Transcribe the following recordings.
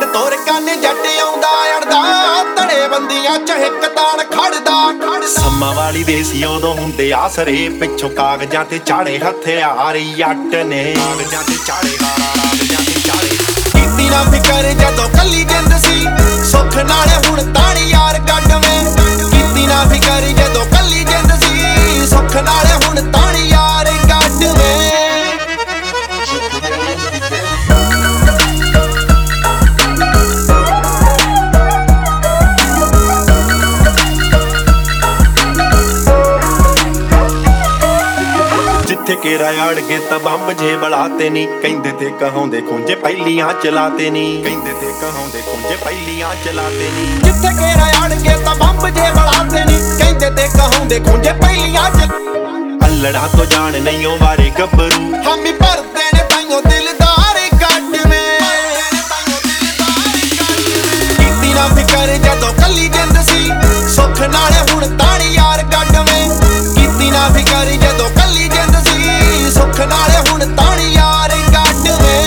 ਤੋਰ ਕੰਨ ਜੱਟ ਆਉਂਦਾ ਅੜਦਾ ਧੜੇ ਬੰਦੀਆਂ ਚ ਹਿੱਕ ਤਾਣ ਖੜਦਾ ਸੰਮਾਂ ਵਾਲੀ ਦੇਸੀ ਉਦੋਂ ਹੁੰਦੇ ਆਸਰੇ ਪਿੱਛੋਂ ਕਾਗਜ਼ਾਂ ਤੇ ਚਾੜੇ ਹਥਿਆਰ ਜੱਟ ਨੇ ਕਾਗਜ਼ਾਂ ਤੇ ਚਾੜੇ ਕਾਗਜ਼ਾਂ ਤੇ ਚਾੜੇ ਕੀਤੀ ਨਾ ਫਿਕਰ ਜਦੋਂ ਕੱਲੀ ਜਿੰਦ ਸੀ ਸੁੱਖ ਨਾਲੇ ਹੁਣ ਤਾਣੀ ਯਾਰ ਕੱਢਵੇਂ ਕੀਤੀ ਨਾ ਫਿਕਰ ਜਦੋਂ ਕੱਲੀ ਜਿੰਦ ਸੀ ਸੁੱਖ ਨਾਲੇ ਹੁਣ ਤਾਣੀ ਯਾਰ ਕੱਢਵੇਂ केरा अड़ के तो बंब जे बलाते नी कहंदे ते कहाउंदे खुंजे पहलियां चलाते नी कहंदे ते कहाउंदे खुंजे पहलियां चलाते नी जिथे केरा अड़ के तो बंब जे बलाते नी कहंदे ते कहाउंदे खुंजे पहलियां अल्लड़ा तो जान नहीं ओ वारे गब्बरू हम ही भरदे ने ताइयों दिलदार गड्ड में कीती ना फिकर जदों कल्ली जिंद सी सुख नाले हुण ताणी यार गड्ड में कीती ना फिकर जदों कल्ली जिंद सुख नाले हुण ताणी यार गड्डवे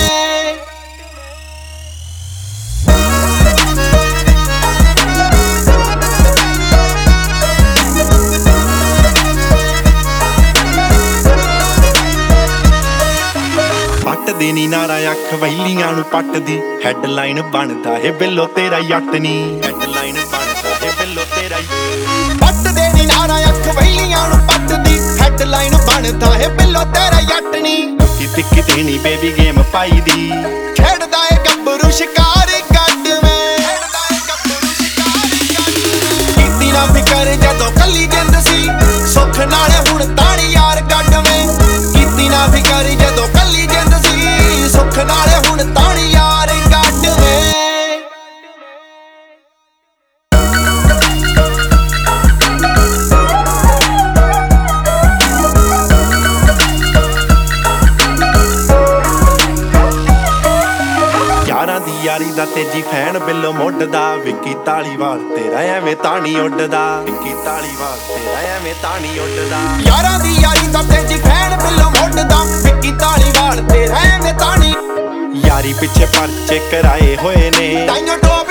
पटदी नी नारा अख वैलियां नूं पटदी हैडलाइन बनदा है बिल्लो तेरा जट नी हैडलाइन बनदा है बिल्लो तेरा पटदे नी नारा अख वैलियां नूं पटदी हैडलाइन बनदा है बिल्लो तेरा जट नी तिक्की देनी बेबी गेम पाई दी खेड़दा है गब्बरू शिकार गड्ड में कीती ना फिकर जदों कल्ली जिंद सी सुख नाले हुण ताणी यार गड्ड में कीती ना फिकर जदों कल्ली जिंद सी सुख नाले हुण ताणी यार गड्ड में यारी दा तेजी फैन बिल्लो मुड्डदा विक्की धालीवाल तेरा एवें ताणी उड्डदा विक्की धालीवाल तेरा एवें ताणी उड्डदा यारां दी यारी दा तेजी फैन बिल्लो मुड्डदा विक्की धालीवाल तेरा एवें ताणी यारी पिछे परचे कराए होए ने